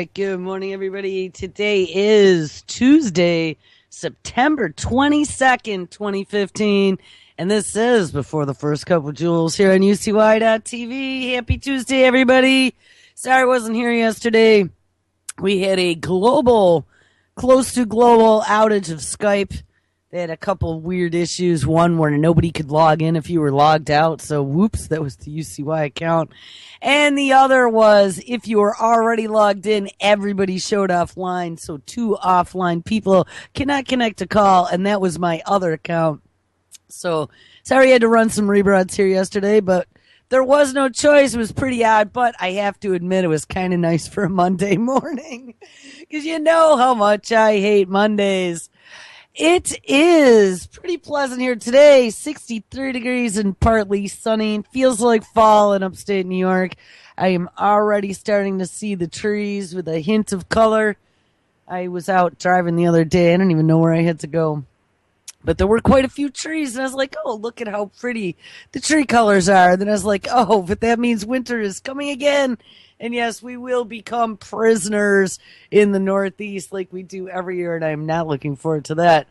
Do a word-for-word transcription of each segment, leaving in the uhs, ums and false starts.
right, good morning, everybody. Today is Tuesday, September twenty-second, twenty fifteen, and this is Before the First Cup of Jules here on U C Y dot T V. Happy Tuesday, everybody. Sorry I wasn't here yesterday. We had a global, close to global outage of Skype. They had a couple of weird issues. One where nobody could log in if you were logged out. So, whoops, that was the U C Y account. And the other was if you were already logged in, everybody showed offline. So, two offline people cannot connect to call. And that was my other account. So, sorry I had to run some rebroads here yesterday, but there was no choice. It was pretty odd, but I have to admit it was kind of nice for a Monday morning. Because you know how much I hate Mondays. It is pretty pleasant here today, sixty-three degrees and partly sunny. It feels like fall in upstate New York. I am already starting to see the trees with a hint of color. I was out driving the other day. I don't even know where I had to go. But there were quite a few trees, and I was like, oh, look at how pretty the tree colors are. Then I was like, oh, but that means winter is coming again. And yes, we will become prisoners in the Northeast like we do every year, and I'm not looking forward to that.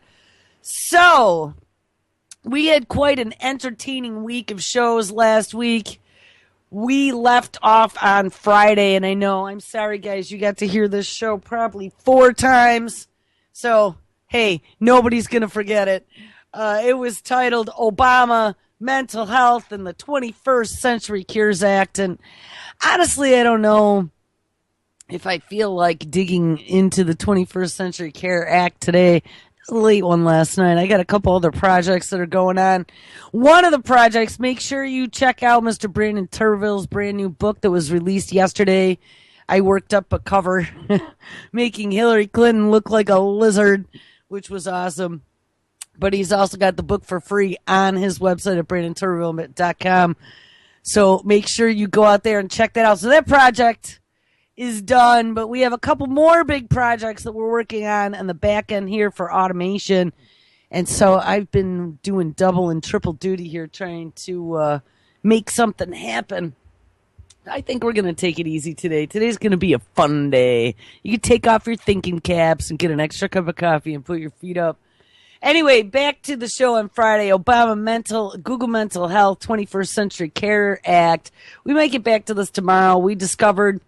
So, we had quite an entertaining week of shows last week. We left off on Friday, and I know, I'm sorry, guys, you got to hear this show probably four times. So, hey, nobody's going to forget it. Uh, it was titled Obama, Mental Health, and the twenty-first Century Cures Act, and honestly, I don't know if I feel like digging into the twenty-first Century Care Act today. It was a late one last night. I got a couple other projects that are going on. One of the projects, make sure you check out Mister Brandon Turville's brand new book that was released yesterday. I worked up a cover making Hillary Clinton look like a lizard, which was awesome. But he's also got the book for free on his website at brandon turville dot com. So make sure you go out there and check that out. So that project is done, but we have a couple more big projects that we're working on on the back end here for automation. And so I've been doing double and triple duty here trying to uh, make something happen. I think we're going to take it easy today. Today's going to be a fun day. You can take off your thinking caps and get an extra cup of coffee and put your feet up. Anyway, back to the show on Friday. Obama mental, Google Mental Health, twenty-first Century Care Act. We might get back to this tomorrow. We discovered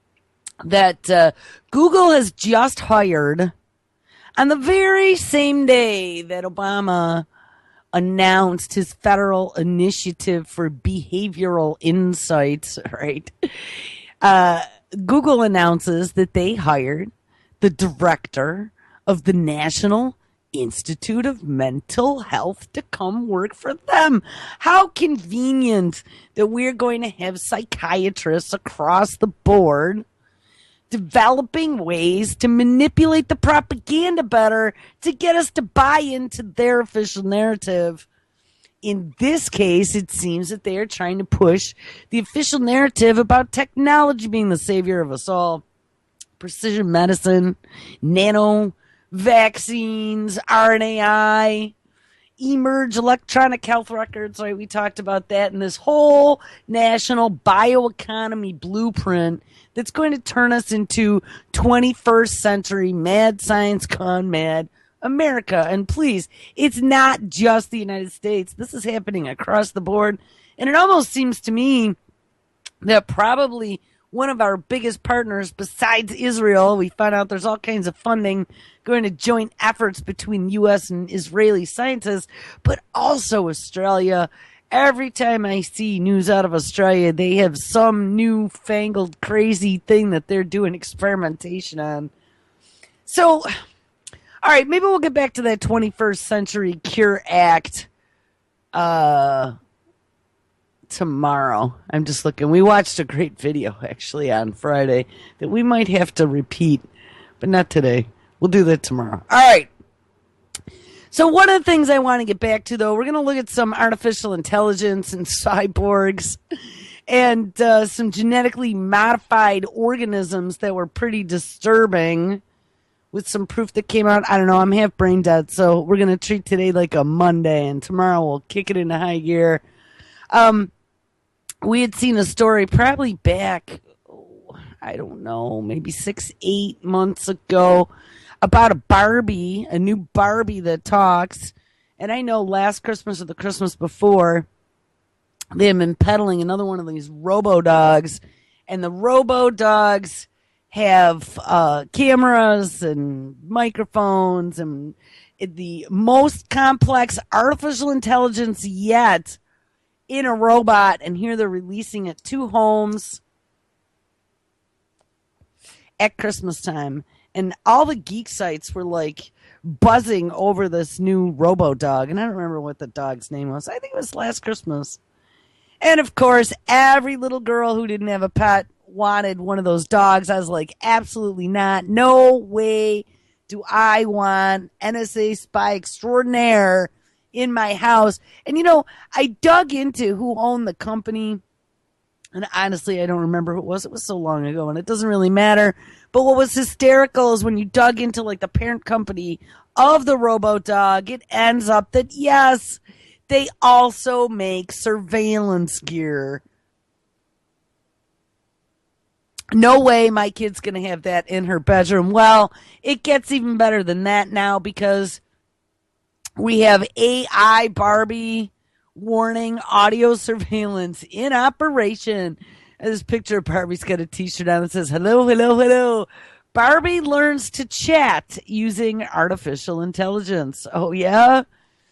that uh, Google has just hired, on the very same day that Obama announced his federal initiative for behavioral insights, right? Uh, Google announces that they hired the director of the National Institute of Mental Health to come work for them. How convenient that we're going to have psychiatrists across the board developing ways to manipulate the propaganda better to get us to buy into their official narrative. In this case, it seems that they are trying to push the official narrative about technology being the savior of us all. Precision medicine, nano vaccines, R N A I, emerge electronic health records, right? We talked about that in this whole national bioeconomy blueprint that's going to turn us into twenty-first century mad science gone mad America. And please, it's not just the United States. This is happening across the board. And it almost seems to me that probably one of our biggest partners besides Israel, we found out there's all kinds of funding going to joint efforts between U S and Israeli scientists, but also Australia. Every time I see news out of Australia, they have some newfangled crazy thing that they're doing experimentation on. So, all right, maybe we'll get back to that twenty-first Century Cure Act uh, tomorrow. I'm just looking. We watched a great video, actually, on Friday that we might have to repeat, but not today. We'll do that tomorrow. All right. So one of the things I want to get back to, though, we're going to look at some artificial intelligence and cyborgs and uh, some genetically modified organisms that were pretty disturbing with some proof that came out. I don't know. I'm half brain dead, so we're going to treat today like a Monday, and tomorrow we'll kick it into high gear. Um, we had seen a story probably back, I don't know, maybe six, eight months ago about a Barbie, a new Barbie that talks. And I know last Christmas or the Christmas before, they had been peddling another one of these robo dogs. And the robo dogs have uh, cameras and microphones and the most complex artificial intelligence yet in a robot. And here they're releasing it to homes at Christmas time. And all the geek sites were like buzzing over this new robo dog. And I don't remember what the dog's name was. I think it was last Christmas. And of course, every little girl who didn't have a pet wanted one of those dogs. I was like, absolutely not. No way do I want N S A spy extraordinaire in my house. And, you know, I dug into who owned the company. And honestly, I don't remember who it was. It was so long ago, and it doesn't really matter. But what was hysterical is when you dug into, like, the parent company of the RoboDog, it ends up that, yes, they also make surveillance gear. No way my kid's going to have that in her bedroom. Well, it gets even better than that now because we have A I Barbie warning audio surveillance in operation. And this picture of Barbie's got a t-shirt on that says, hello, hello, hello. Barbie learns to chat using artificial intelligence. Oh, yeah?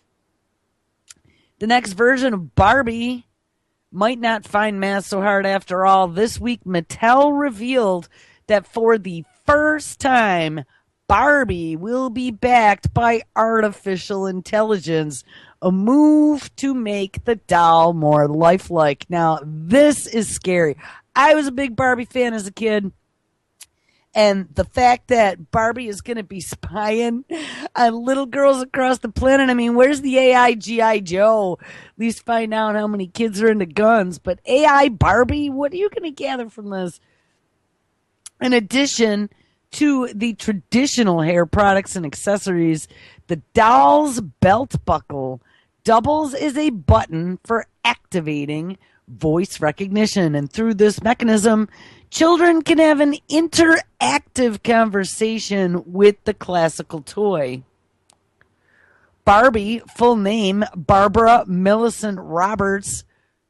The next version of Barbie might not find math so hard after all. This week, Mattel revealed that for the first time, Barbie will be backed by artificial intelligence, a move to make the doll more lifelike. Now, this is scary. I was a big Barbie fan as a kid. And the fact that Barbie is going to be spying on little girls across the planet. I mean, where's the A I G I Joe? At least find out how many kids are into guns. But A I Barbie, what are you going to gather from this? In addition to the traditional hair products and accessories, the doll's belt buckle doubles as a button for activating voice recognition. And through this mechanism, children can have an interactive conversation with the classical toy. Barbie, full name, Barbara Millicent Roberts.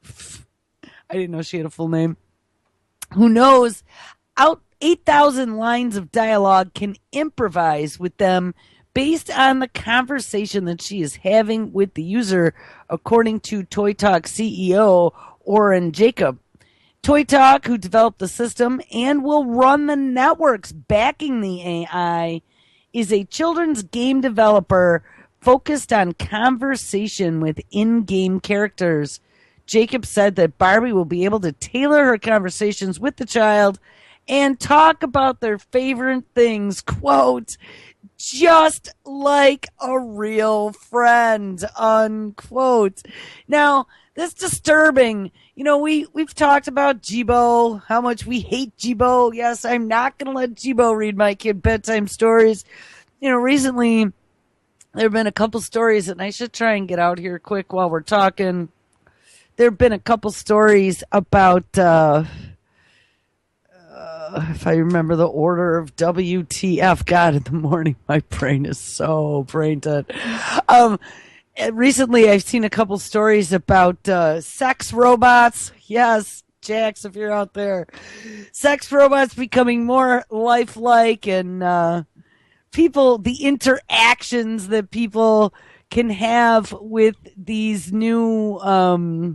I didn't know she had a full name. Who knows? Out eight thousand lines of dialogue, can improvise with them based on the conversation that she is having with the user, according to Toy Talk C E O Oren Jacob. Toy Talk, who developed the system and will run the networks backing the A I, is a children's game developer focused on conversation with in-game characters. Jacob said that Barbie will be able to tailor her conversations with the child and talk about their favorite things, quote, just like a real friend, unquote. Now, that's disturbing. You know, we, we've talked about Jibo, how much we hate Jibo. Yes, I'm not going to let Jibo read my kid bedtime stories. You know, recently there have been a couple stories, and I should try and get out here quick while we're talking. There have been a couple stories about, uh, uh, if I remember the order of W T F. God, in the morning, my brain is so brain dead. Um, recently, I've seen a couple stories about uh, sex robots. Yes, Jax, if you're out there. Sex robots becoming more lifelike, and uh, people, the interactions that people can have with these new um,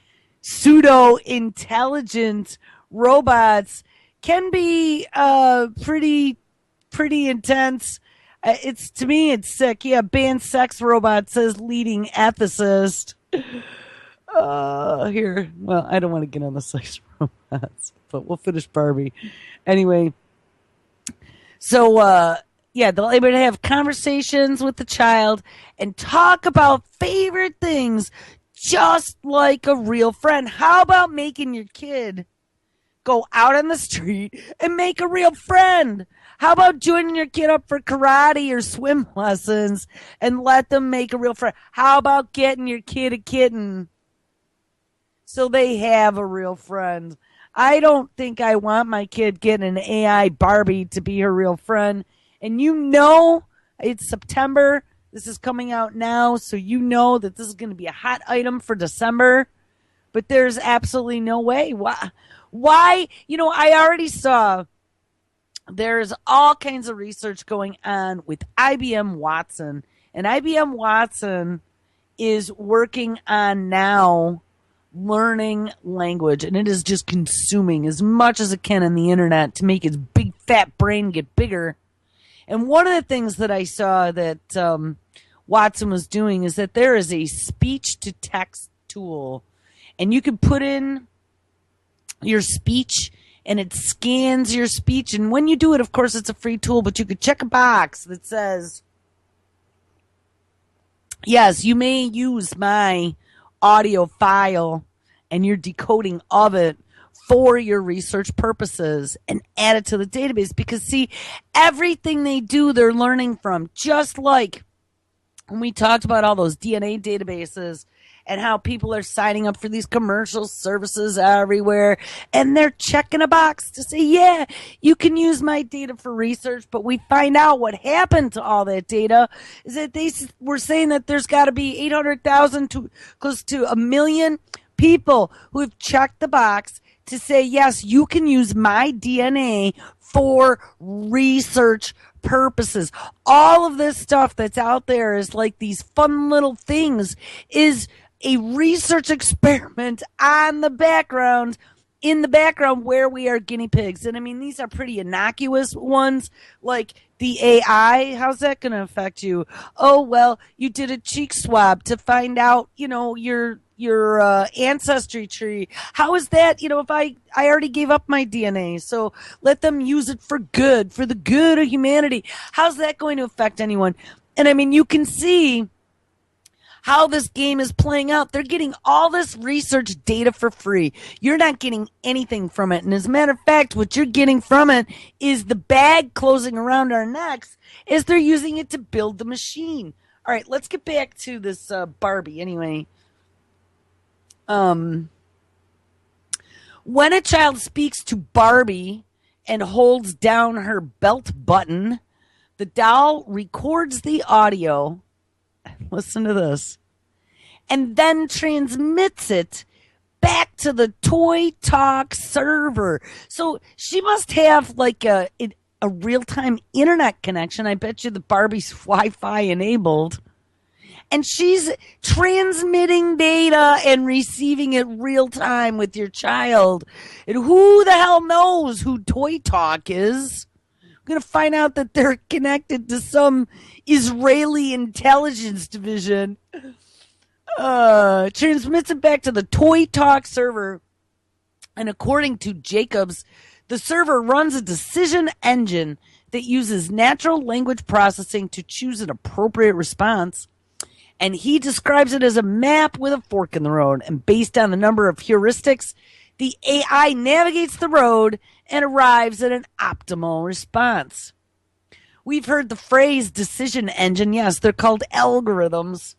pseudo-intelligent robots can be uh, pretty, pretty intense. Uh, it's to me, it's sick. Yeah, banned sex robot, says leading ethicist. Uh, here, well, I don't want to get on the sex robots, but we'll finish Barbie anyway. So, uh, yeah, they'll be able to have conversations with the child and talk about favorite things, just like a real friend. How about making your kid go out on the street and make a real friend? How about joining your kid up for karate or swim lessons and let them make a real friend? How about getting your kid a kitten so they have a real friend? I don't think I want my kid getting an A I Barbie to be her real friend. And you know, it's September. This is coming out now, so you know that this is going to be a hot item for December. But there's absolutely no way. Why? Why? You know, I already saw there's all kinds of research going on with I B M Watson. And I B M Watson is working on now learning language. And it is just consuming as much as it can on the internet to make its big fat brain get bigger. And one of the things that I saw that um, Watson was doing is that there is a speech to text tool. And you can put in your speech and it scans your speech. And when you do it, of course, it's a free tool, but you could check a box that says, yes, you may use my audio file and your decoding of it for your research purposes and add it to the database. Because, see, everything they do, they're learning from. Just like when we talked about all those D N A databases and how people are signing up for these commercial services everywhere, and they're checking a box to say, yeah, you can use my data for research, but we find out what happened to all that data is that they were saying that there's got to be eight hundred thousand to close to a million people who have checked the box to say, yes, you can use my D N A for research purposes. All of this stuff that's out there is like these fun little things, is a research experiment on the background, in the background where we are guinea pigs. And I mean, these are pretty innocuous ones, like the A I. How's that going to affect you? Oh, well, you did a cheek swab to find out, you know, your your uh, ancestry tree. How is that? You know, if I, I already gave up my D N A, so let them use it for good, for the good of humanity. How's that going to affect anyone? And I mean, you can see how this game is playing out. They're getting all this research data for free. You're not getting anything from it. And as a matter of fact, what you're getting from it is the bag closing around our necks, is they're using it to build the machine. All right, let's get back to this uh, Barbie anyway. Um, when a child speaks to Barbie and holds down her belt button, the doll records the audio. Listen to this. And then transmits it back to the Toy Talk server. So she must have like a a real-time internet connection. I bet you the Barbie's Wi-Fi enabled. And she's transmitting data and receiving it real time with your child. And who the hell knows who Toy Talk is? I'm going to find out that they're connected to some Israeli intelligence division. Uh, transmits it back to the Toy Talk server. And according to Jacobs, the server runs a decision engine that uses natural language processing to choose an appropriate response. And he describes it as a map with a fork in the road. And based on the number of heuristics, the A I navigates the road and arrives at an optimal response. We've heard the phrase decision engine. Yes, they're called algorithms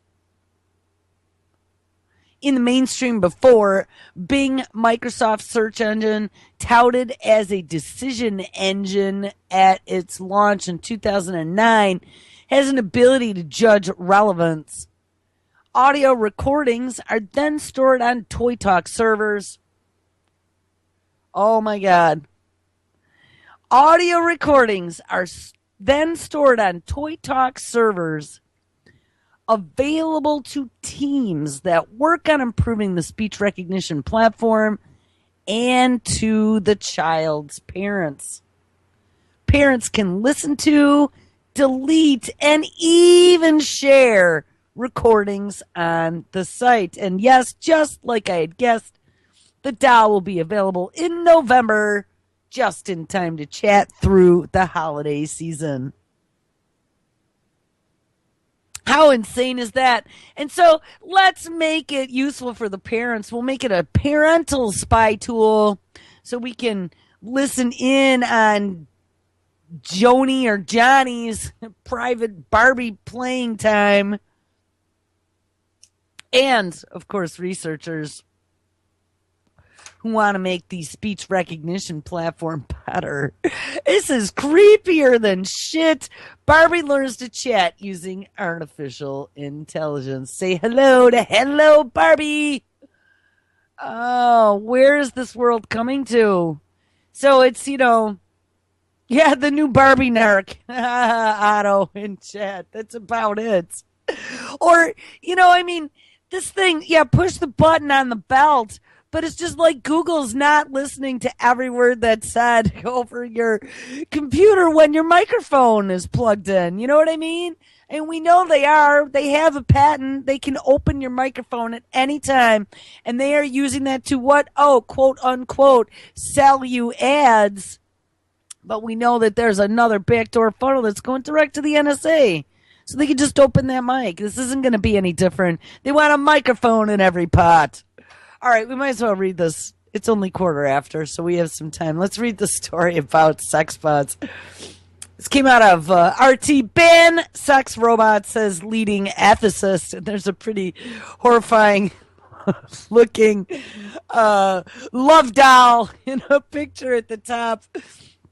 in the mainstream before. Bing, Microsoft search engine, touted as a decision engine at its launch in two thousand nine, has an ability to judge relevance. Audio recordings are then stored on Toy Talk servers. Oh my God. Audio recordings are then stored on Toy Talk servers available to teams that work on improving the speech recognition platform and to the child's parents. Parents can listen to, delete, and even share recordings on the site. And yes, just like I had guessed, the doll will be available in November, just in time to chat through the holiday season. How insane is that? And so let's make it useful for the parents. We'll make it a parental spy tool so we can listen in on Joni or Johnny's private Barbie playing time. And, of course, researchers who want to make the speech recognition platform better. This is creepier than shit. Barbie learns to chat using artificial intelligence. Say hello to Hello Barbie. Oh, where is this world coming to? So it's, you know, yeah, the new Barbie narc, Otto in chat. That's about it. Or, you know, I mean, this thing, yeah, push the button on the belt, but it's just like Google's not listening to every word that's said over your computer when your microphone is plugged in. You know what I mean? And we know they are. They have a patent. They can open your microphone at any time. And they are using that to what? Oh, quote unquote, sell you ads. But we know that there's another backdoor funnel that's going direct to the N S A. So they can just open that mic. This isn't going to be any different. They want a microphone in every pot. All right, we might as well read this. It's only quarter after, so we have some time. Let's read the story about sex bots. This came out of uh, R T. Ban sex robots, says leading ethicist. And there's a pretty horrifying looking uh, love doll in a picture at the top. It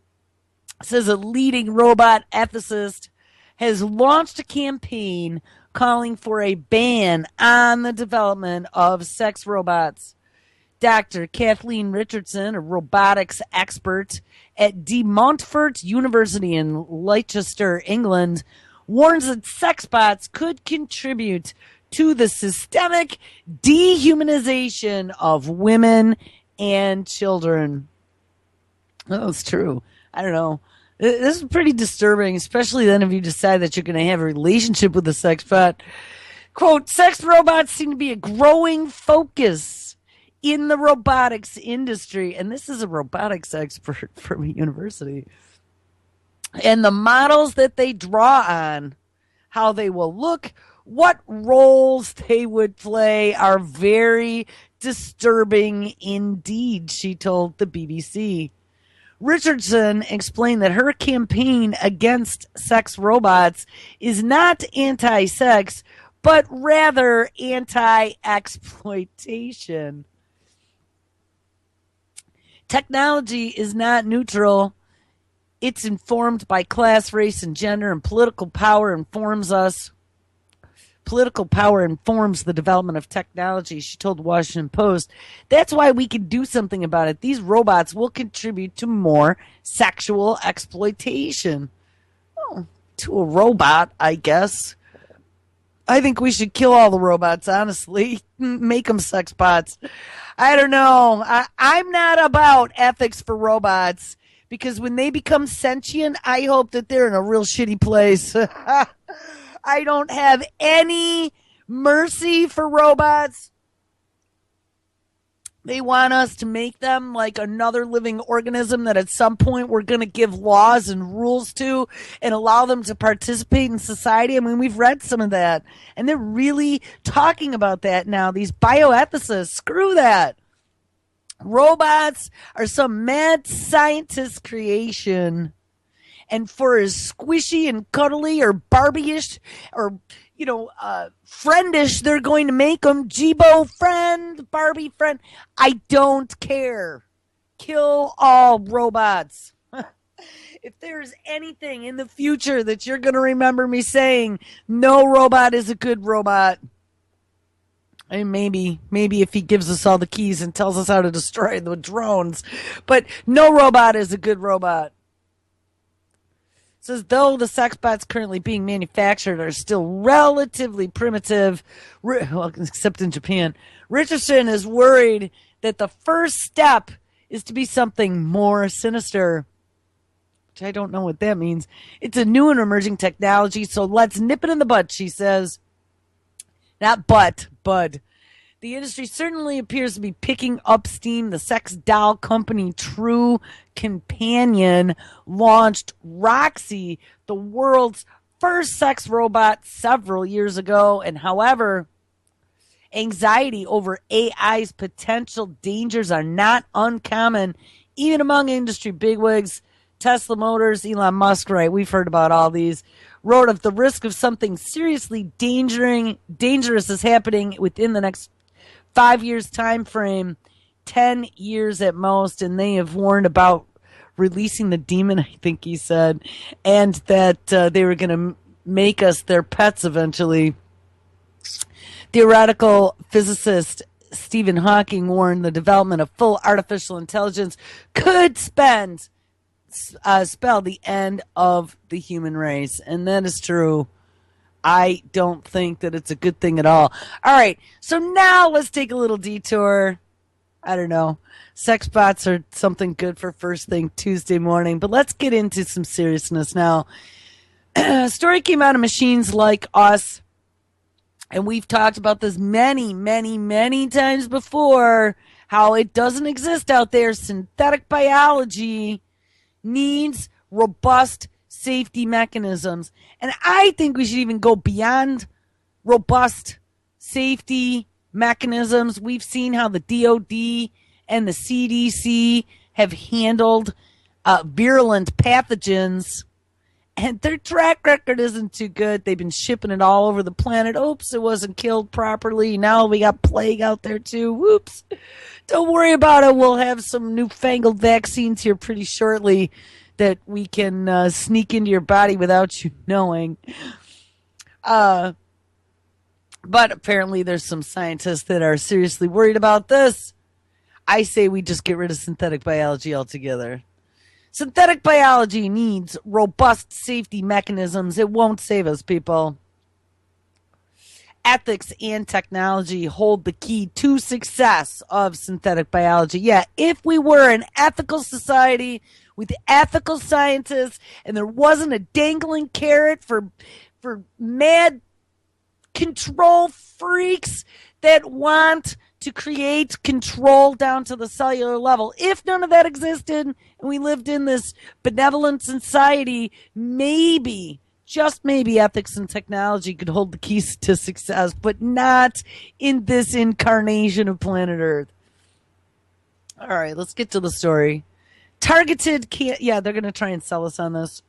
says a leading robot ethicist has launched a campaign calling for a ban on the development of sex robots. Doctor Kathleen Richardson, a robotics expert at De Montfort University in Leicester, England, warns that sex bots could contribute to the systemic dehumanization of women and children. Oh, it's true. I don't know. This is pretty disturbing, especially then if you decide that you're going to have a relationship with a sex bot. Quote, sex robots seem to be a growing focus in the robotics industry. And this is a robotics expert from a university. And the models that they draw on, how they will look, what roles they would play are very disturbing indeed, she told the B B C. Richardson explained that her campaign against sex robots is not anti-sex, but rather anti-exploitation. Technology is not neutral. It's informed by class, race, and gender, and political power informs us. Political power informs the development of technology, she told the Washington Post. That's why we can do something about it. These robots will contribute to more sexual exploitation. Well, to a robot, I guess. I think we should kill all the robots, honestly. Make them sex bots. I don't know. I, I'm not about ethics for robots, because when they become sentient, I hope that they're in a real shitty place. I don't have any mercy for robots. They want us to make them like another living organism that at some point we're going to give laws and rules to and allow them to participate in society. I mean, we've read some of that, and they're really talking about that now. These bioethicists, screw that. Robots are some mad scientist creation. And for as squishy and cuddly or Barbie-ish or, you know, uh, friendish they're going to make them, Jibo friend, Barbie friend, I don't care. Kill all robots. If there's anything in the future that you're going to remember me saying, no robot is a good robot. And maybe, maybe if he gives us all the keys and tells us how to destroy the drones. But no robot is a good robot. Says though the sex bots currently being manufactured are still relatively primitive, well, except in Japan, Richardson is worried that the first step is to be something more sinister, which I don't know what that means. It's a new and emerging technology, so let's nip it in the bud, she says. Not butt, bud. The industry certainly appears to be picking up steam. The sex doll company True Companion launched Roxy, the world's first sex robot, several years ago. And however, anxiety over A I's potential dangers are not uncommon, even among industry bigwigs. Tesla Motors, Elon Musk, right? We've heard about all these. Wrote of the risk of something seriously dangerous, dangerous is happening within the next five years time frame. ten years at most, and they have warned about releasing the demon, I think he said, and that uh, they were going to m- make us their pets eventually. Theoretical physicist Stephen Hawking warned the development of full artificial intelligence could spend uh, spell the end of the human race, and that is true. I don't think that it's a good thing at all. All right, so now let's take a little detour. I don't know. Sex bots are something good for first thing Tuesday morning, but let's get into some seriousness now. A story came out of Machines Like Us, and we've talked about this many, many, many times before, how it doesn't exist out there. Synthetic biology needs robust safety mechanisms. And I think we should even go beyond robust safety mechanisms. We've seen how the D O D and the C D C have handled uh, virulent pathogens, and their track record isn't too good. They've been shipping it all over the planet. Oops, it wasn't killed properly. Now we got plague out there too. Whoops. Don't worry about it. We'll have some newfangled vaccines here pretty shortly that we can uh, sneak into your body without you knowing. Uh, but apparently there's some scientists that are seriously worried about this. I say we just get rid of synthetic biology altogether. Synthetic biology needs robust safety mechanisms. It won't save us, people. Ethics and technology hold the key to success of synthetic biology. Yeah, if we were an ethical society with ethical scientists and there wasn't a dangling carrot for for mad control freaks that want to create control down to the cellular level. If none of that existed and we lived in this benevolent society, maybe, just maybe, ethics and technology could hold the keys to success, but not in this incarnation of planet Earth. All right, let's get to the story. Targeted, can- yeah, they're going to try and sell us on this.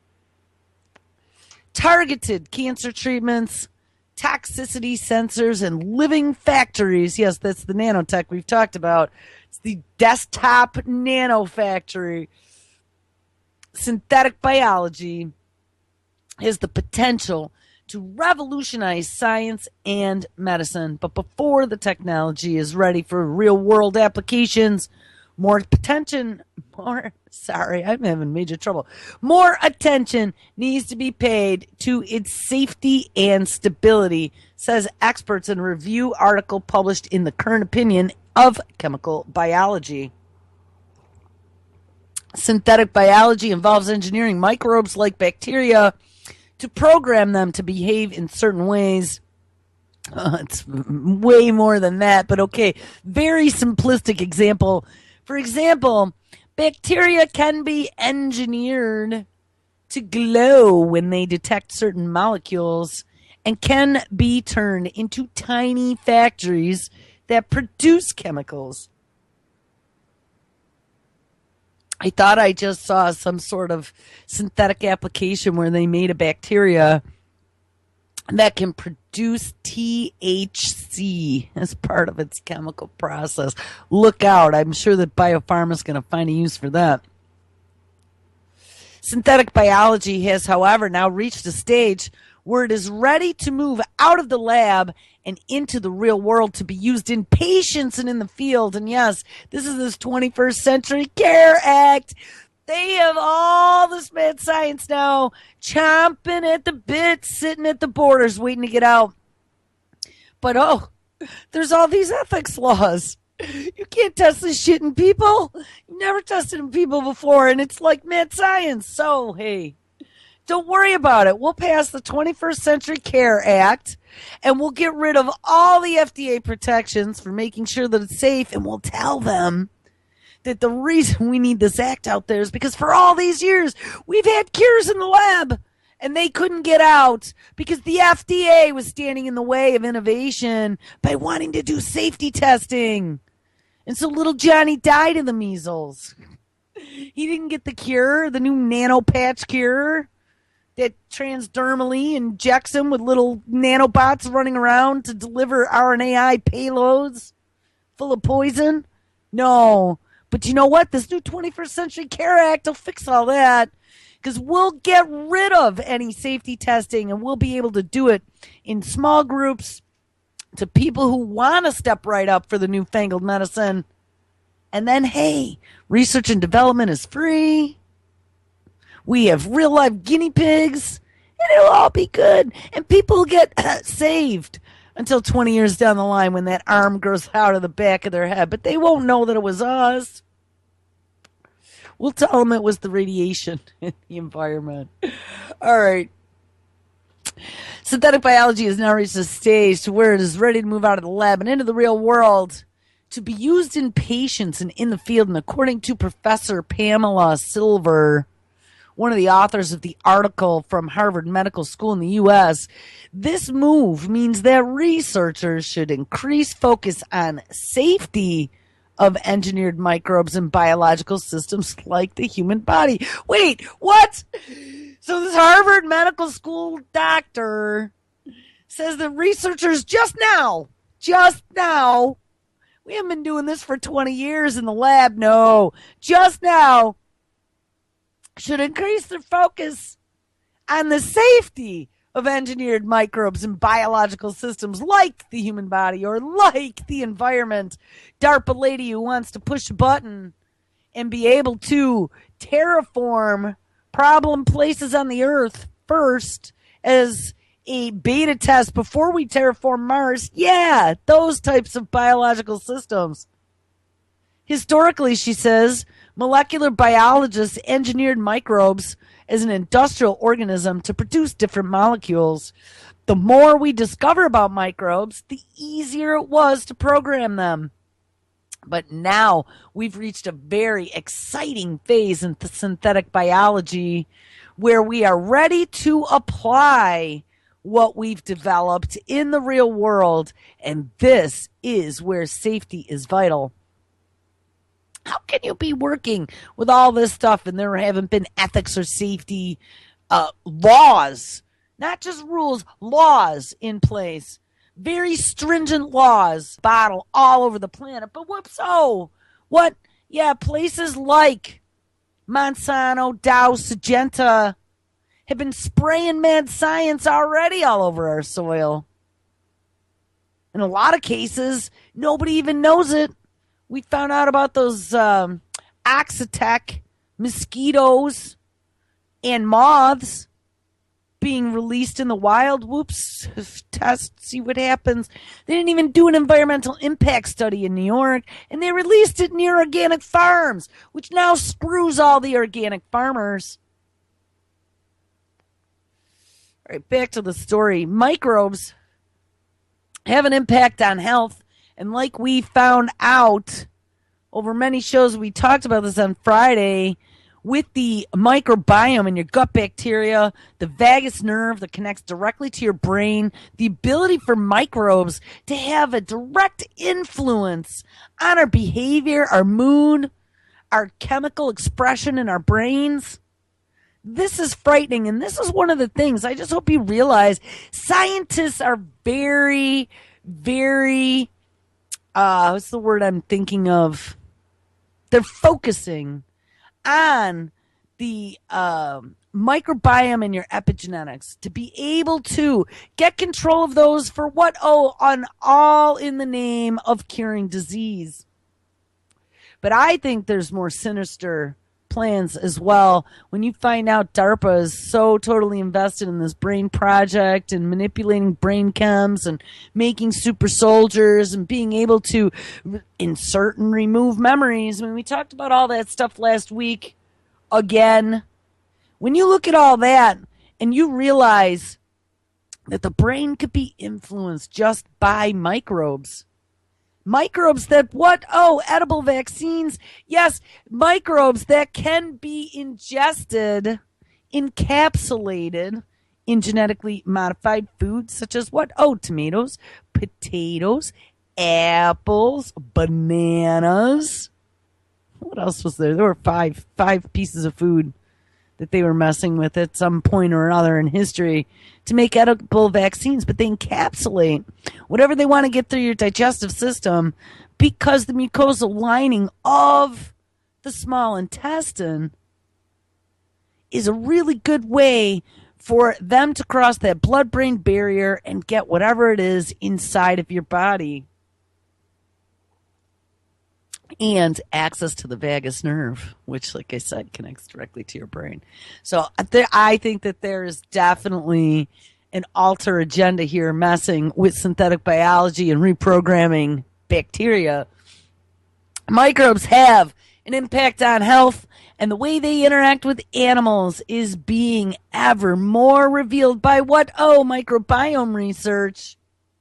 Targeted cancer treatments, toxicity sensors, and living factories. Yes, that's the nanotech we've talked about. It's the desktop nanofactory. Synthetic biology has the potential to revolutionize science and medicine. But before the technology is ready for real-world applications, more attention, more, sorry, I'm having major trouble. More attention needs to be paid to its safety and stability, says experts in a review article published in the Current Opinion of Chemical Biology. Synthetic biology involves engineering microbes like bacteria to program them to behave in certain ways. Uh, it's way more than that, but okay. Very simplistic example. For example, bacteria can be engineered to glow when they detect certain molecules and can be turned into tiny factories that produce chemicals. I thought I just saw some sort of synthetic application where they made a bacteria that can produce T H C as part of its chemical process. Look out. I'm sure that Biopharma is going to find a use for that. Synthetic biology has, however, now reached a stage where it is ready to move out of the lab and into the real world to be used in patients and in the field. And yes, this is this twenty-first Century Care Act. They have all this mad science now chomping at the bit, sitting at the borders, waiting to get out. But oh, there's all these ethics laws. You can't test this shit in people. You've never tested in people before, and it's like mad science. So, hey, don't worry about it. We'll pass the twenty-first Century Care Act, and we'll get rid of all the F D A protections for making sure that it's safe, and we'll tell them that the reason we need this act out there is because for all these years, we've had cures in the lab, and they couldn't get out because the F D A was standing in the way of innovation by wanting to do safety testing. And so little Johnny died of the measles. He didn't get the cure, the new nano patch cure that transdermally injects him with little nanobots running around to deliver R N A I payloads full of poison. No. But you know what? This new twenty-first Century Care Act will fix all that. Because we'll get rid of any safety testing and we'll be able to do it in small groups to people who want to step right up for the newfangled medicine. And then, hey, research and development is free. We have real life guinea pigs, and it'll all be good. And people get saved until twenty years down the line when that arm grows out of the back of their head. But they won't know that it was us. We'll tell them it was the radiation in the environment. All right. Synthetic biology has now reached a stage to where it is ready to move out of the lab and into the real world to be used in patients and in the field. And according to Professor Pamela Silver, one of the authors of the article from Harvard Medical School in the U S, this move means that researchers should increase focus on safety of engineered microbes and biological systems like the human body. Wait, what? So this Harvard Medical School doctor says that researchers just now, just now, we haven't been doing this for twenty years in the lab, no, just now, should increase their focus on the safety of engineered microbes and biological systems like the human body or like the environment. DARPA lady who wants to push a button and be able to terraform problem places on the earth first as a beta test before we terraform Mars. Yeah, those types of biological systems. Historically, she says, molecular biologists engineered microbes as an industrial organism to produce different molecules. The more we discover about microbes, the easier it was to program them. But now we've reached a very exciting phase in the synthetic biology where we are ready to apply what we've developed in the real world. And this is where safety is vital. How can you be working with all this stuff and there haven't been ethics or safety uh, laws, not just rules, laws in place? Very stringent laws, bottle all over the planet. But whoops, oh, what? Yeah, places like Monsanto, Dow, Syngenta have been spraying mad science already all over our soil. In a lot of cases, nobody even knows it. We found out about those um, Oxitec mosquitoes and moths being released in the wild. Whoops, test, see what happens. They didn't even do an environmental impact study in New York, and they released it near organic farms, which now screws all the organic farmers. All right, back to the story. Microbes have an impact on health. And like we found out over many shows, we talked about this on Friday with the microbiome in your gut bacteria, the vagus nerve that connects directly to your brain, the ability for microbes to have a direct influence on our behavior, our mood, our chemical expression in our brains. This is frightening, and this is one of the things I just hope you realize. Scientists are very, very... Uh, what's the word I'm thinking of? They're focusing on the uh, microbiome and your epigenetics to be able to get control of those for what? Oh, on all in the name of curing disease. But I think there's more sinister plans as well. When you find out DARPA is so totally invested in this brain project and manipulating brain chems and making super soldiers and being able to insert and remove memories. I mean, we talked about all that stuff last week again. When you look at all that and you realize that the brain could be influenced just by microbes, Microbes that what? Oh, edible vaccines. Yes, microbes that can be ingested, encapsulated in genetically modified foods such as what? Oh, tomatoes, potatoes, apples, bananas. What else was there? There were five five pieces of food that they were messing with at some point or another in history to make edible vaccines, but they encapsulate whatever they want to get through your digestive system because the mucosal lining of the small intestine is a really good way for them to cross that blood-brain barrier and get whatever it is inside of your body. And access to the vagus nerve, which, like I said, connects directly to your brain. So there, I think that there is definitely an alter agenda here messing with synthetic biology and reprogramming bacteria. Microbes have an impact on health, and the way they interact with animals is being ever more revealed by what? Oh, microbiome research.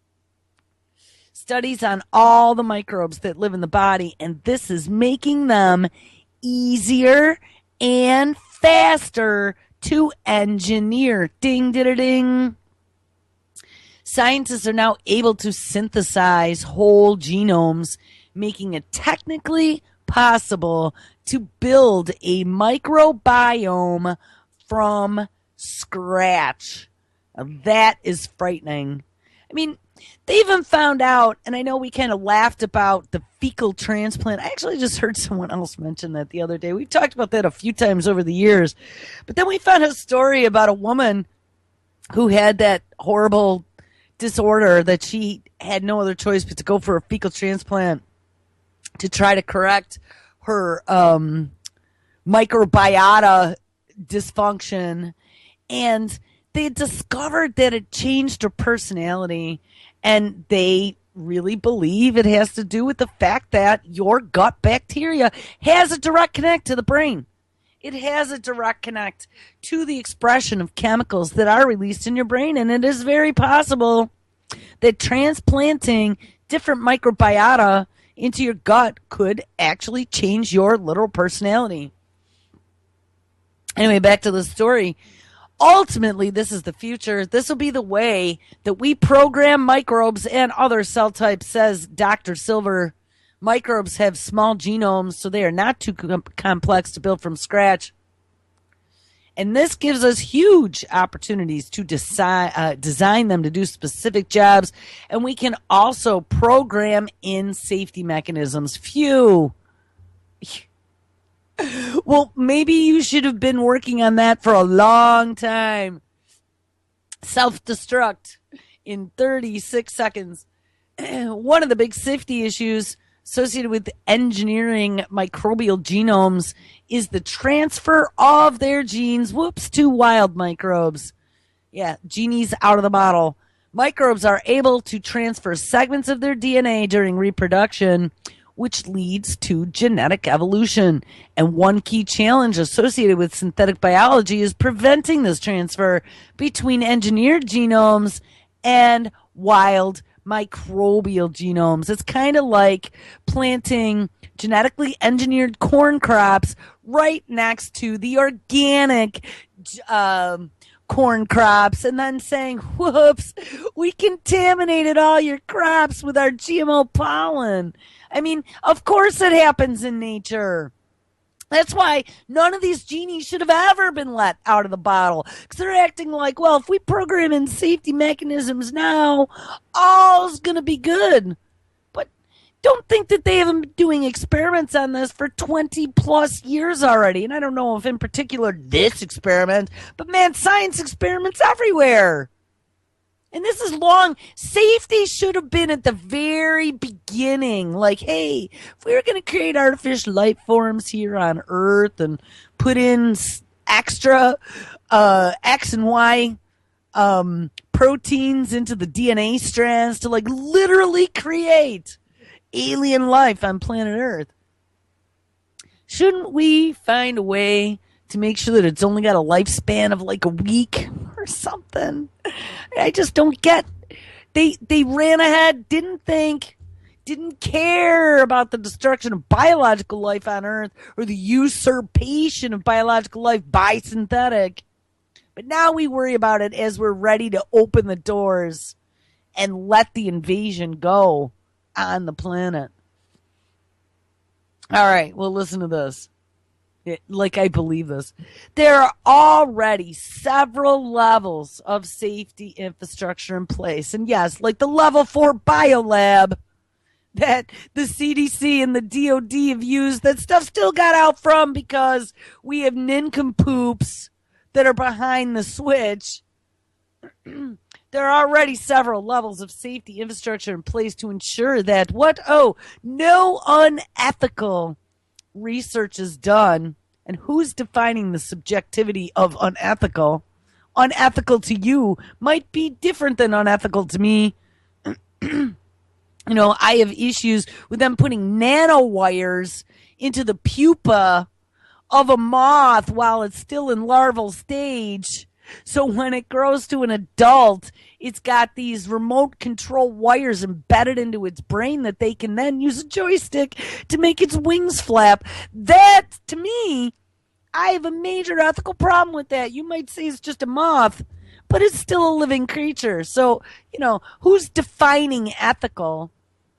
Studies on all the microbes that live in the body, and this is making them easier and faster to engineer. Ding, ding, ding. Scientists are now able to synthesize whole genomes, making it technically possible to build a microbiome from scratch. Now, that is frightening. I mean, they even found out, and I know we kind of laughed about the fecal transplant. I actually just heard someone else mention that the other day. We've talked about that a few times over the years. But then we found a story about a woman who had that horrible disorder that she had no other choice but to go for a fecal transplant to try to correct her um, microbiota dysfunction. And they discovered that it changed her personality, and they really believe it has to do with the fact that your gut bacteria has a direct connect to the brain. It has a direct connect to the expression of chemicals that are released in your brain, and it is very possible that transplanting different microbiota into your gut could actually change your literal personality. Anyway, back to the story. Ultimately, this is the future. This will be the way that we program microbes and other cell types, says Doctor Silver. Microbes have small genomes, so they are not too com- complex to build from scratch. And this gives us huge opportunities to design, uh, design them to do specific jobs. And we can also program in safety mechanisms. Phew. Well, maybe you should have been working on that for a long time. Self-destruct in thirty-six seconds. One of the big safety issues associated with engineering microbial genomes is the transfer of their genes, whoops, to wild microbes. Yeah, genie's out of the bottle. Microbes are able to transfer segments of their D N A during reproduction, which leads to genetic evolution. And one key challenge associated with synthetic biology is preventing this transfer between engineered genomes and wild microbial genomes. It's kind of like planting genetically engineered corn crops right next to the organic um, corn crops and then saying, whoops, we contaminated all your crops with our G M O pollen. I mean, of course it happens in nature. That's why none of these genies should have ever been let out of the bottle. Because they're acting like, well, if we program in safety mechanisms now, all's going to be good. But don't think that they haven't been doing experiments on this for twenty plus years already. And I don't know if in particular this experiment, but man, science experiments everywhere. And this is long. Safety should have been at the very beginning. Like, hey, if we were going to create artificial life forms here on Earth and put in extra uh, X and Y um, proteins into the D N A strands to, like, literally create alien life on planet Earth, shouldn't we find a way to make sure that it's only got a lifespan of like a week or something? I just don't get. They they ran ahead, didn't think, didn't care about the destruction of biological life on Earth or the usurpation of biological life by synthetic. But now we worry about it as we're ready to open the doors and let the invasion go on the planet. All right, well, listen to this. It, like I believe this. There are already several levels of safety infrastructure in place. And yes, like the level four biolab that the C D C and the D O D have used that stuff still got out from because we have nincompoops that are behind the switch. There are already several levels of safety infrastructure in place to ensure that what? Oh, no unethical research is done. And who's defining the subjectivity of unethical? Unethical to you might be different than unethical to me. You know, I have issues with them putting nanowires into the pupa of a moth while it's still in larval stage. So when it grows to an adult, it's got these remote control wires embedded into its brain that they can then use a joystick to make its wings flap. That, to me, I have a major ethical problem with that. You might say it's just a moth, but it's still a living creature. So, you know, who's defining ethical?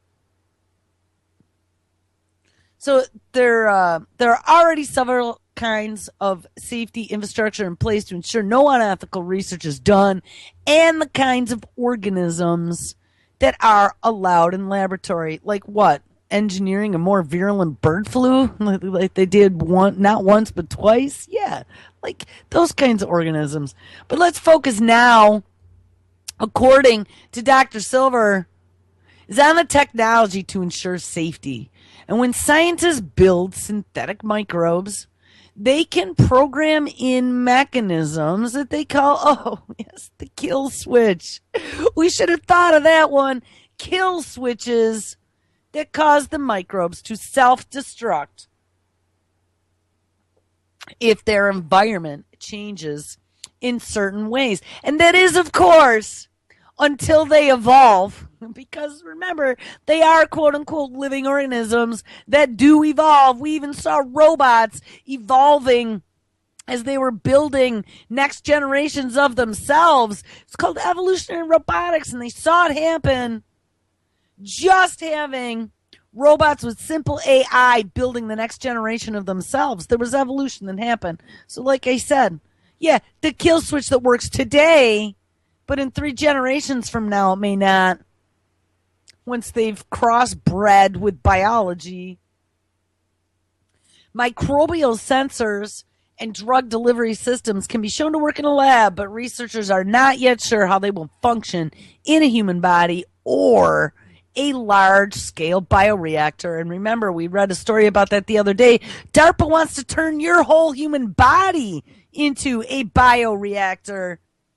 So there, uh, there are already several kinds of safety infrastructure in place to ensure no unethical research is done, and the kinds of organisms that are allowed in laboratory. Like what? Engineering a more virulent bird flu, like they did one, not once but twice. Yeah, like those kinds of organisms. But let's focus now, according to Doctor Silver, is on the technology to ensure safety. And when scientists build synthetic microbes, they can program in mechanisms that they call, oh, yes, the kill switch. We should have thought of that one. Kill switches that cause the microbes to self-destruct if their environment changes in certain ways. And that is, of course, until they evolve. Because remember, they are quote-unquote living organisms that do evolve. We even saw robots evolving as they were building next generations of themselves. It's called evolutionary robotics, and they saw it happen. Just having robots with simple A I building the next generation of themselves. There was evolution that happened. So like I said, yeah, the kill switch that works today, but in three generations from now, it may not. Once they've crossbred with biology. Microbial sensors and drug delivery systems can be shown to work in a lab, but researchers are not yet sure how they will function in a human body or a large-scale bioreactor. And remember, we read a story about that the other day. DARPA wants to turn your whole human body into a bioreactor,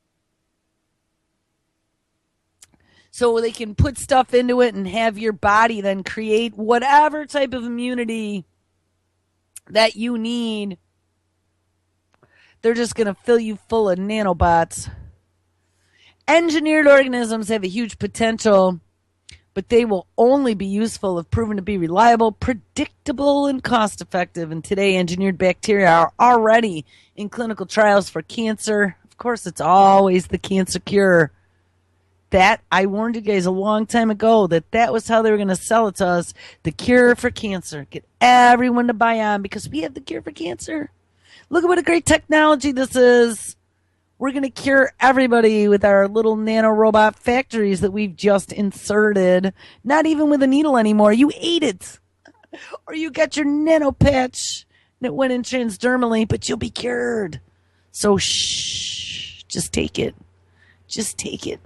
so they can put stuff into it and have your body then create whatever type of immunity that you need. They're just going to fill you full of nanobots. Engineered organisms have a huge potential, but they will only be useful if proven to be reliable, predictable, and cost-effective. And today, engineered bacteria are already in clinical trials for cancer. Of course, it's always the cancer cure. That, I warned you guys a long time ago that that was how they were going to sell it to us. The cure for cancer. Get everyone to buy on because we have the cure for cancer. Look at what a great technology this is. We're going to cure everybody with our little nanorobot factories that we've just inserted. Not even with a needle anymore. You ate it. Or you got your nano patch and it went in transdermally, but you'll be cured. So shh. Just take it. Just take it.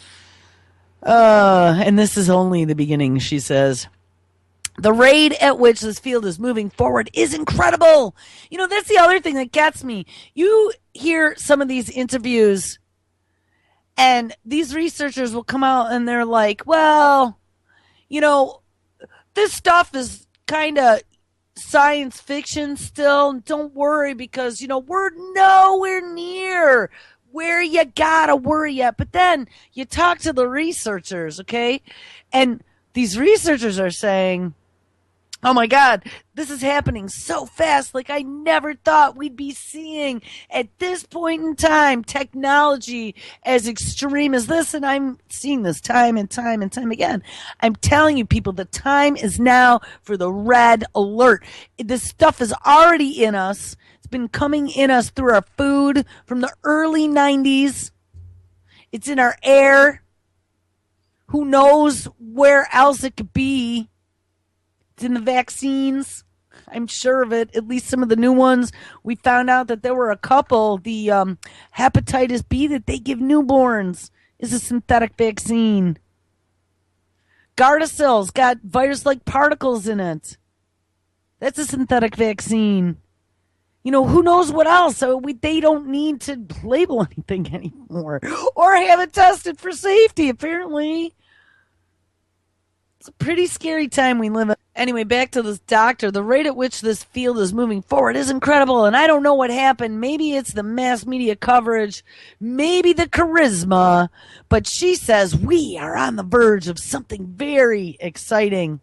Uh, and this is only the beginning, she says. The rate at which this field is moving forward is incredible. You know, that's the other thing that gets me. You hear some of these interviews, and these researchers will come out and they're like, well, you know, this stuff is kind of science fiction still. Don't worry because, you know, we're nowhere near where you gotta worry yet. But then you talk to the researchers, okay? And these researchers are saying, oh my God, this is happening so fast. Like I never thought we'd be seeing at this point in time technology as extreme as this. And I'm seeing this time and time and time again. I'm telling you people, the time is now for the red alert. This stuff is already in us. Been coming in us through our food from the early nineties. It's in our air. Who knows where else it could be? It's in the vaccines. I'm sure of it. At least some of the new ones. We found out that there were a couple. The um, hepatitis B that they give newborns is a synthetic vaccine. Gardasil's got virus-like particles in it. That's a synthetic vaccine. You know, who knows what else? So we, they don't need to label anything anymore or have it tested for safety, apparently. It's a pretty scary time we live in. Anyway, back to this doctor. The rate at which this field is moving forward is incredible, and I don't know what happened. Maybe it's the mass media coverage, maybe the charisma, but she says we are on the verge of something very exciting.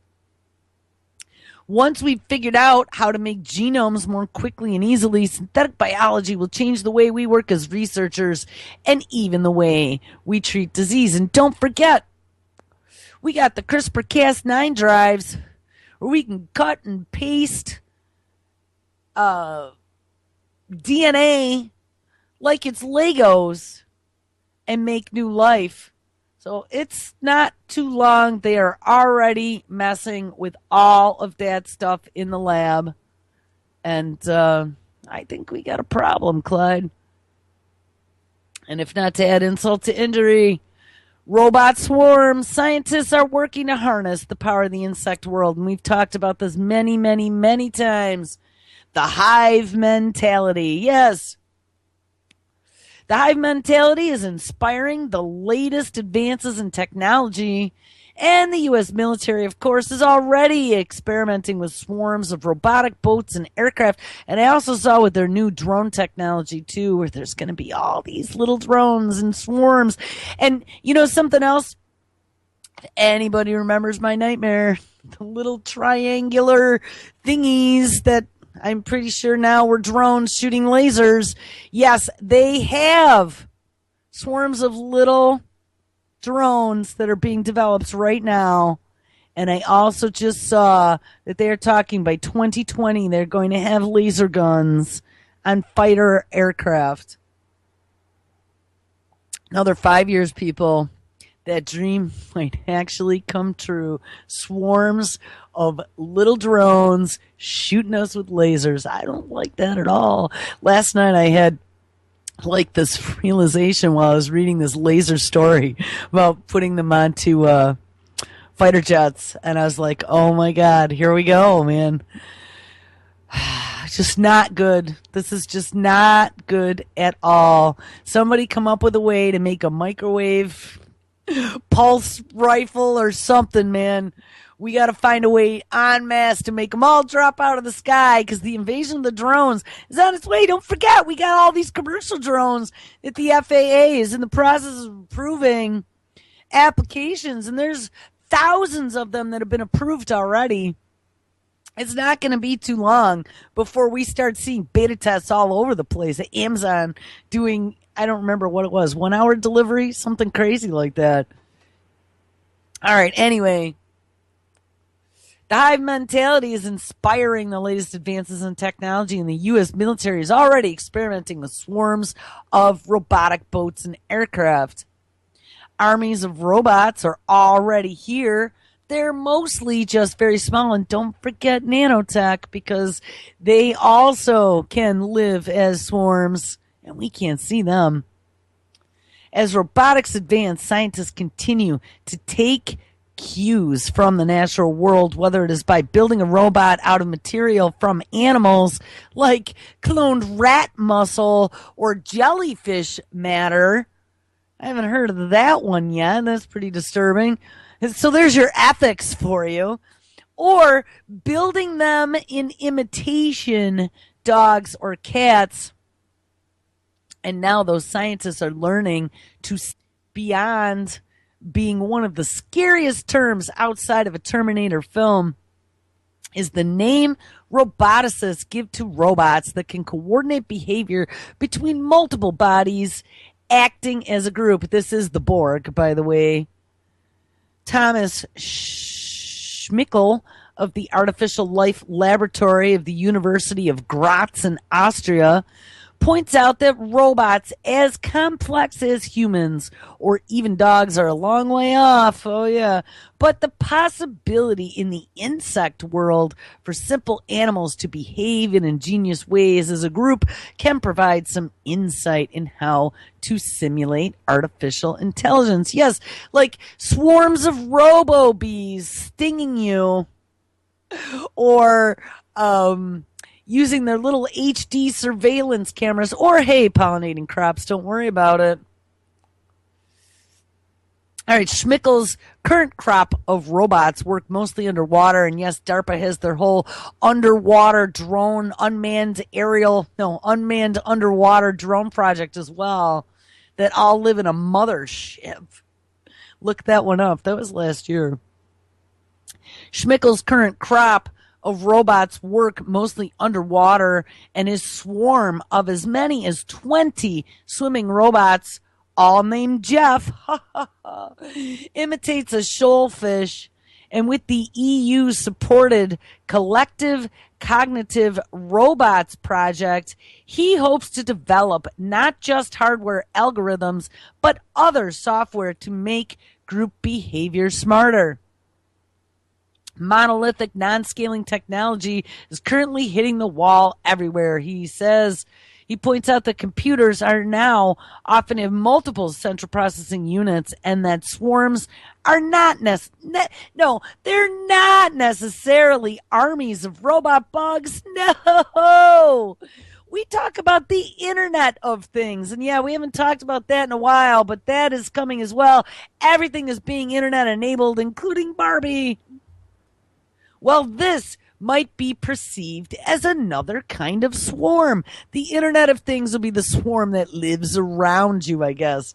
Once we've figured out how to make genomes more quickly and easily, synthetic biology will change the way we work as researchers and even the way we treat disease. And don't forget, we got the CRISPR Cas nine drives where we can cut and paste uh, D N A like it's Legos and make new life. So it's not too long. They are already messing with all of that stuff in the lab. And uh, I think we got a problem, Clyde. And if not to add insult to injury, robot swarms. Scientists are working to harness the power of the insect world. And we've talked about this many, many, many times. The hive mentality. Yes. The hive mentality is inspiring the latest advances in technology, and the U S military, of course, is already experimenting with swarms of robotic boats and aircraft. And I also saw with their new drone technology, too, where there's going to be all these little drones and swarms. And, you know, something else? If anybody remembers my nightmare, the little triangular thingies that I'm pretty sure now we're drones shooting lasers. Yes, they have swarms of little drones that are being developed right now. And I also just saw that they're talking by twenty twenty, they're going to have laser guns on fighter aircraft. Another five years, people. That dream might actually come true. Swarms of little drones shooting us with lasers. I don't like that at all. Last night I had like this realization while I was reading this laser story about putting them onto uh, fighter jets. And I was like, oh my God, here we go, man. Just not good. This is just not good at all. Somebody come up with a way to make a microwave pulse rifle or something, man. We got to find a way en masse to make them all drop out of the sky because the invasion of the drones is on its way. Don't forget, we got all these commercial drones that the F A A is in the process of approving applications, and there's thousands of them that have been approved already. It's not going to be too long before we start seeing beta tests all over the place. Amazon doing, I don't remember what it was, one hour delivery, something crazy like that. All right, anyway. The hive mentality is inspiring the latest advances in technology, and the U S military is already experimenting with swarms of robotic boats and aircraft. Armies of robots are already here. They're mostly just very small, and don't forget nanotech, because they also can live as swarms, and we can't see them. As robotics advance, scientists continue to take cues from the natural world, whether it is by building a robot out of material from animals like cloned rat muscle or jellyfish matter. I haven't heard of that one yet. That's pretty disturbing. So there's your ethics for you. Or building them in imitation dogs or cats. And now those scientists are learning to beyond being one of the scariest terms outside of a Terminator film is the name roboticists give to robots that can coordinate behavior between multiple bodies acting as a group. This is the Borg, by the way. Thomas Schmickel of the Artificial Life Laboratory of the University of Graz in Austria points out that robots as complex as humans or even dogs are a long way off. Oh, yeah. But the possibility in the insect world for simple animals to behave in ingenious ways as a group can provide some insight in how to simulate artificial intelligence. Yes, like swarms of robo bees stinging you, or um, using their little H D surveillance cameras, or, hey, pollinating crops, don't worry about it. All right, Schmickel's current crop of robots work mostly underwater, and yes, DARPA has their whole underwater drone, unmanned aerial, no, unmanned underwater drone project as well, that all live in a mothership. Look that one up. That was last year. Schmickel's current crop of robots work mostly underwater, and his swarm of as many as twenty swimming robots, all named Jeff, imitates a shoalfish. And with the E U-supported Collective Cognitive Robots project, he hopes to develop not just hardware algorithms, but other software to make group behavior smarter. Monolithic non-scaling technology is currently hitting the wall everywhere, he says. He points out that computers are now often have multiple central processing units, and that swarms are not nec- ne- no, they're not necessarily armies of robot bugs. No. We talk about the Internet of Things, and yeah, we haven't talked about that in a while, but that is coming as well. Everything is being Internet enabled, including Barbie. Well, this might be perceived as another kind of swarm. The Internet of Things will be the swarm that lives around you, I guess.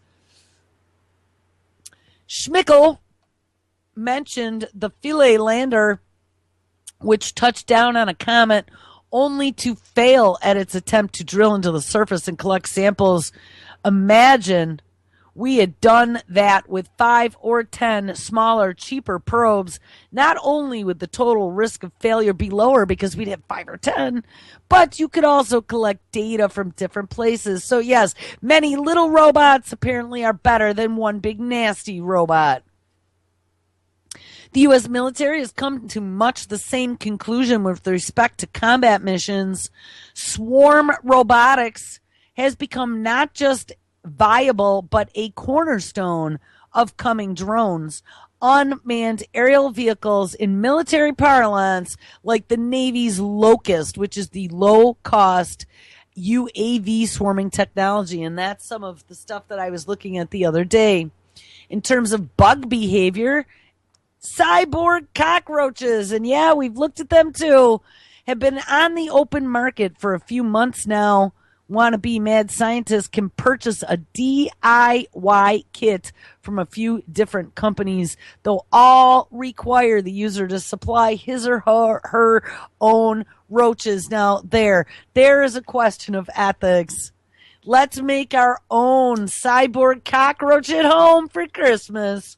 Schmickel mentioned the Philae lander, which touched down on a comet only to fail at its attempt to drill into the surface and collect samples. Imagine we had done that with five or ten smaller, cheaper probes. Not only would the total risk of failure be lower because we'd have five or ten, but you could also collect data from different places. So yes, many little robots apparently are better than one big nasty robot. The U S military has come to much the same conclusion with respect to combat missions. Swarm robotics has become not just viable, but a cornerstone of coming drones. Unmanned aerial vehicles in military parlance, like the Navy's Locust, which is the low-cost U A V swarming technology. And that's some of the stuff that I was looking at the other day. In terms of bug behavior, cyborg cockroaches, and yeah, we've looked at them too, have been on the open market for a few months now. Wannabe mad scientists can purchase a D I Y kit from a few different companies. They'll all require the user to supply his or her, her own roaches. Now, there, there is a question of ethics. Let's make our own cyborg cockroach at home for Christmas.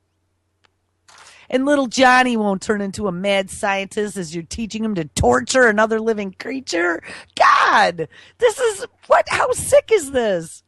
And little Johnny won't turn into a mad scientist as you're teaching him to torture another living creature. God, this is, what, how sick is this?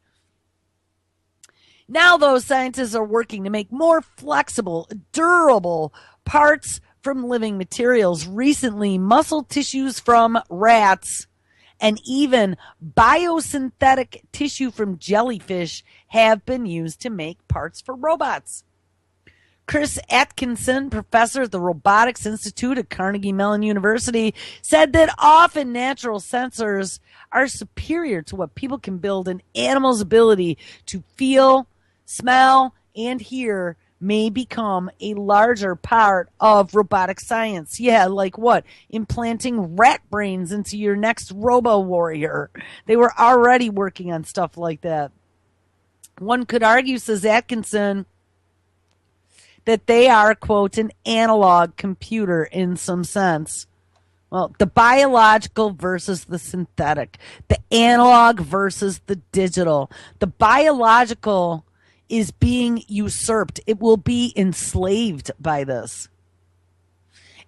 Now, though, scientists are working to make more flexible, durable parts from living materials. Recently, muscle tissues from rats and even biosynthetic tissue from jellyfish have been used to make parts for robots. Chris Atkinson, professor at the Robotics Institute at Carnegie Mellon University, said that often natural sensors are superior to what people can build, and animals' ability to feel, smell, and hear may become a larger part of robotic science. Yeah, like what? Implanting rat brains into your next robo-warrior. They were already working on stuff like that. One could argue, says Atkinson, that they are, quote, an analog computer in some sense. Well, the biological versus the synthetic, the analog versus the digital. The biological is being usurped. It will be enslaved by this.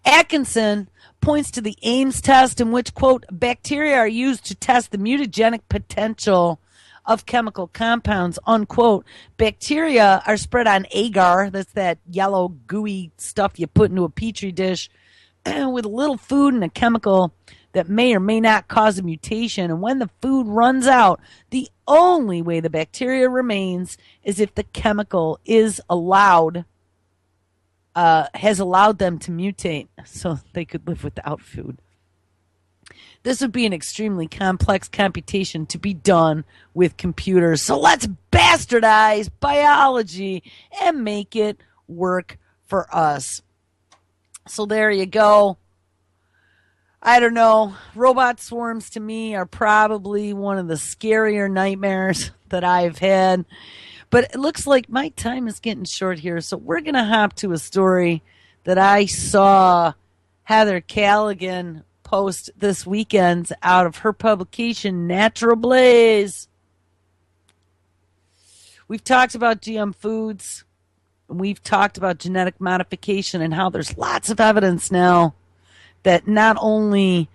Atkinson points to the Ames test in which, quote, bacteria are used to test the mutagenic potential of chemical compounds, unquote. Bacteria are spread on agar, that's that yellow gooey stuff you put into a petri dish, with a little food and a chemical that may or may not cause a mutation. And when the food runs out, the only way the bacteria remains is if the chemical is allowed, uh, has allowed them to mutate so they could live without food. This would be an extremely complex computation to be done with computers. So let's bastardize biology and make it work for us. So there you go. I don't know. Robot swarms to me are probably one of the scarier nightmares that I've had. But it looks like my time is getting short here. So we're going to hop to a story that I saw Heather Callaghan post this weekend out of her publication, Natural Blaze. We've talked about G M foods. We've talked about genetic modification and how there's lots of evidence now that not only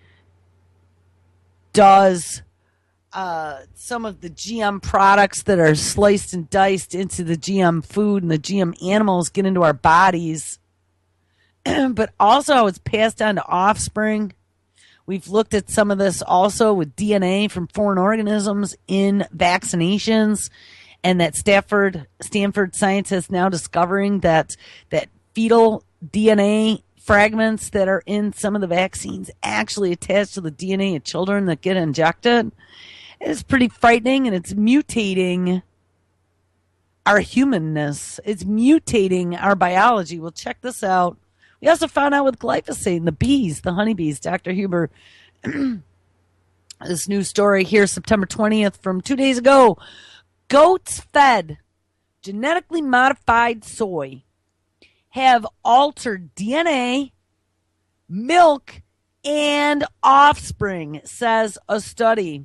does uh, some of the G M products that are sliced and diced into the G M food and the G M animals get into our bodies, but also how it's passed on to offspring. We've looked at some of this also with D N A from foreign organisms in vaccinations, and that Stanford Stanford scientists now discovering that that fetal D N A fragments that are in some of the vaccines actually attach to the D N A of children that get injected. It's pretty frightening, and it's mutating our humanness. It's mutating our biology. Well, check this out. We also found out with glyphosate and the bees, the honeybees. Doctor Huber, this new story here, September twentieth from two days ago. Goats fed genetically modified soy have altered D N A, milk, and offspring, says a study.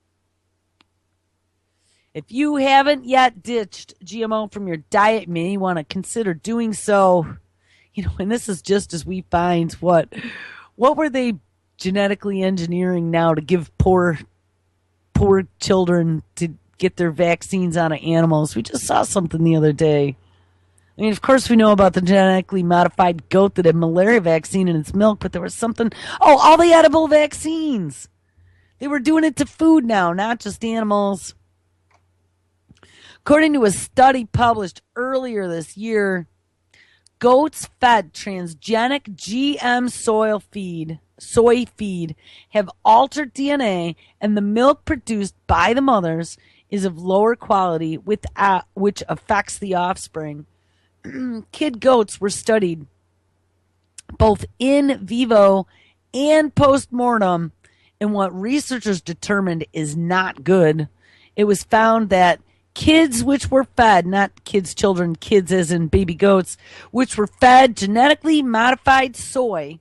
If you haven't yet ditched G M O from your diet, you may want to consider doing so. You know, and this is just as we find what what were they genetically engineering now to give poor poor children to get their vaccines out of animals. We just saw something the other day. I mean, of course we know about the genetically modified goat that had malaria vaccine in its milk, but there was something, oh, all the edible vaccines. They were doing it to food now, not just animals. According to a study published earlier this year, goats fed transgenic G M soil feed, soy feed have altered D N A, and the milk produced by the mothers is of lower quality, with, uh, which affects the offspring. Kid goats were studied both in vivo and post-mortem, and what researchers determined is not good. It was found that kids which were fed, not kids, children, kids as in baby goats, which were fed genetically modified soy,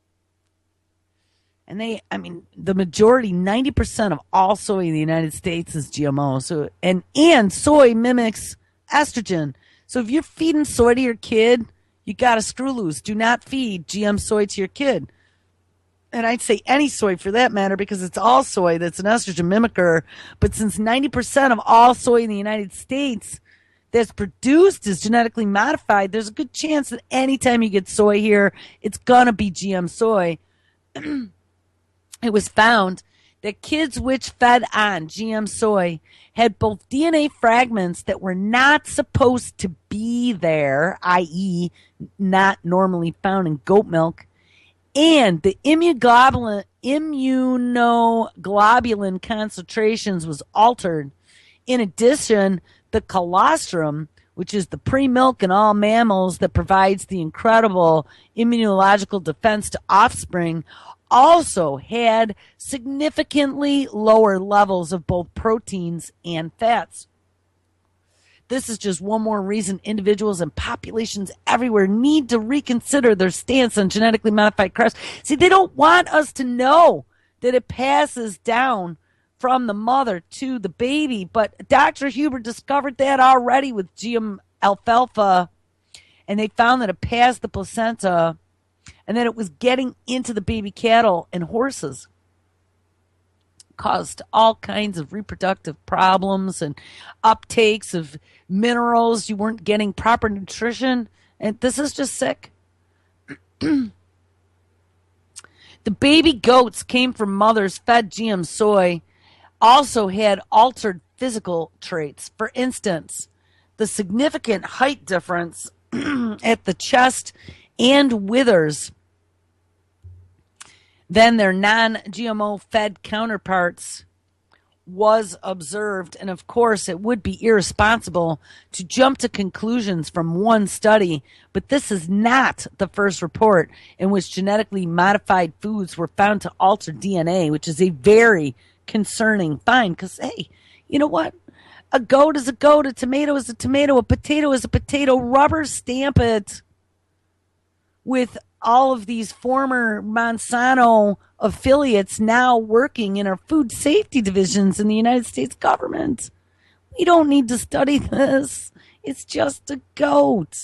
and they, I mean, the majority, ninety percent of all soy in the United States is G M O. So, and, and soy mimics estrogen. So if you're feeding soy to your kid, you got to screw loose. Do not feed G M soy to your kid. And I'd say any soy for that matter, because it's all soy that's an estrogen mimicker. But since ninety percent of all soy in the United States that's produced is genetically modified, there's a good chance that anytime you get soy here, it's going to be G M soy. It was found that kids which fed on G M soy had both D N A fragments that were not supposed to be there, that is not normally found in goat milk, and the immunoglobulin, immunoglobulin concentrations was altered. In addition, the colostrum, which is the pre-milk in all mammals that provides the incredible immunological defense to offspring, also had significantly lower levels of both proteins and fats. This is just one more reason individuals and populations everywhere need to reconsider their stance on genetically modified crops. See, they don't want us to know that it passes down from the mother to the baby, but Doctor Huber discovered that already with G M alfalfa, and they found that it passed the placenta. and that it was getting into the baby cattle and horses. Caused all kinds of reproductive problems and uptakes of minerals. You weren't getting proper nutrition. And this is just sick. The baby goats came from mothers fed G M soy, also had altered physical traits. For instance, the significant height difference at the chest and withers than their non-G M O fed counterparts was observed. And of course, it would be irresponsible to jump to conclusions from one study, but this is not the first report in which genetically modified foods were found to alter D N A, which is a very concerning find. Because, hey, you know what? A goat is a goat, a tomato is a tomato, a potato is a potato. Rubber stamp it with all of these former Monsanto affiliates now working in our food safety divisions in the United States government. We don't need to study this. It's just a goat.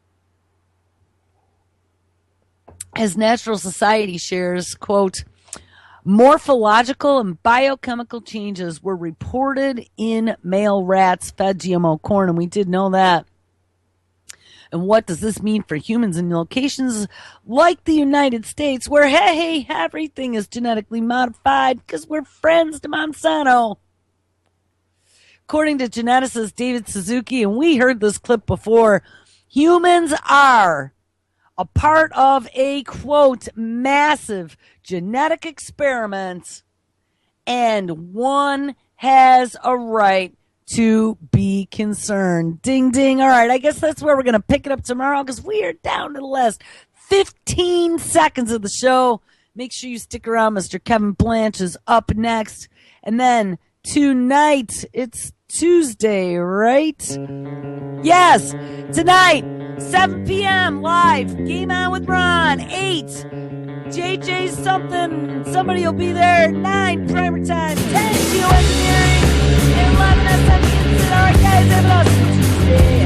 As Natural Society shares, quote, morphological and biochemical changes were reported in male rats fed G M O corn, and we did know that. And what does this mean for humans in locations like the United States where, hey, everything is genetically modified because we're friends to Monsanto? According to geneticist David Suzuki, and we heard this clip before, humans are a part of a, quote, massive genetic experiment, and one has a right to be concerned. Ding, ding. All right, I guess that's where we're going to pick it up tomorrow because we are down to the last fifteen seconds of the show. Make sure you stick around. Mister Kevin Blanche is up next. And then tonight, it's Tuesday, right? Yes, tonight, seven p.m. live. Game On with Ron. eight. J J something. Somebody will be there. nine. Primer time. ten. Geoengineering. eleven. S M E. All right, guys, have an awesome Tuesday.